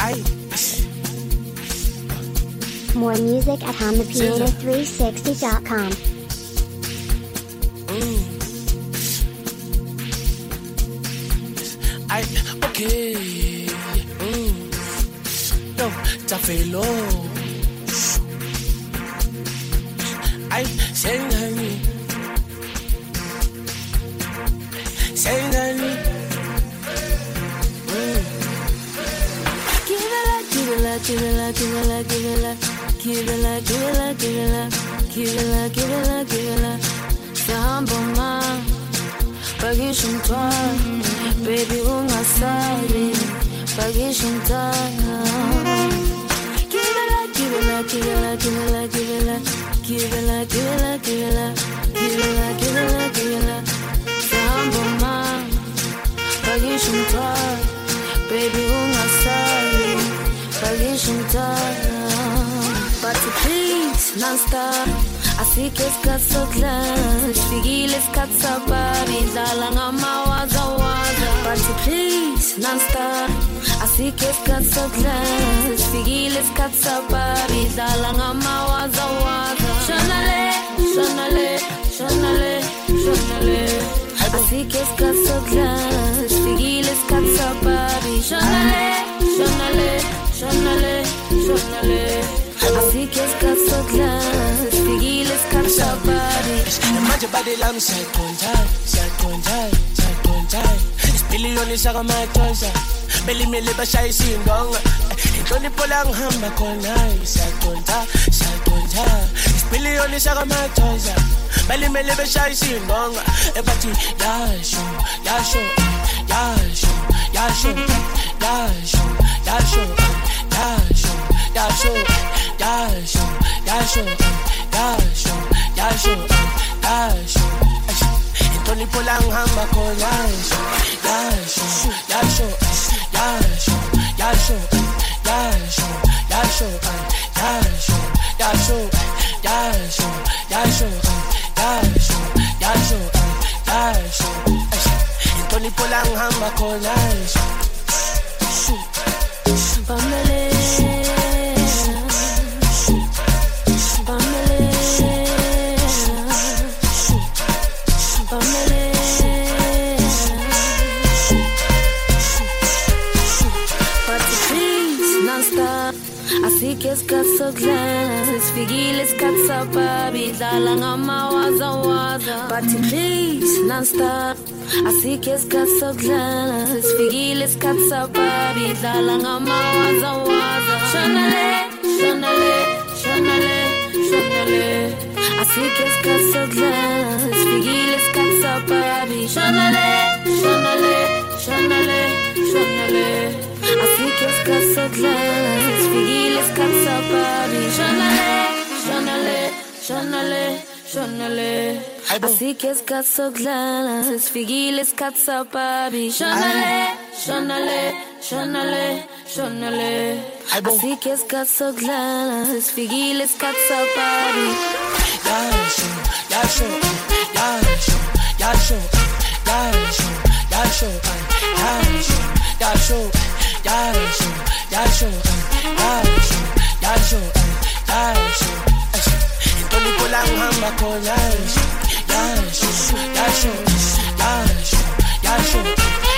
More music at HondaPiano360.com. Okay. No, Tafelo. Sengani. Give it up. Samboma, Bagishunta, baby ungasali, Bagishunta. Give it up. Samboma, Bagishunta, baby ungasali, Bagishunta. But please, non-stop. Asik es katsoklas, figiles katsabari, dalanga mawaza waza. But please, non-stop. Asik es katsoklas, figiles katsabari, dalanga mawaza waza. Shonale. Asik es katsoklas, figiles katsabari, shonale. Así que es caso class, figiles capsa body. Manje body lam sakonjai. Isipiliyoni saka machoza, beli mele bashayi sindonga. Intoni polang hamba konai, sakonjai. Isipiliyoni saka machoza, beli mele bashayi sindonga. Ebati yasho. Intoni polang hamba konai, yasho. Intoni polang hamba konai. Pamela. Así que es caso glass, figiles katsababi, dalanga mawaza waza. Party please, non-stop. Así que es caso glass, figiles katsababi, dalanga mawaza waza. Shonale. Así que es caso glass, figiles katsababi, shonale. Así que es caso glass, figiles katsabari, shonale. Así que es caso glass, figiles katsabari, shonale. Así que es caso glass, figiles katsabari. Yasho. Intoni polang hamba konai, yasho.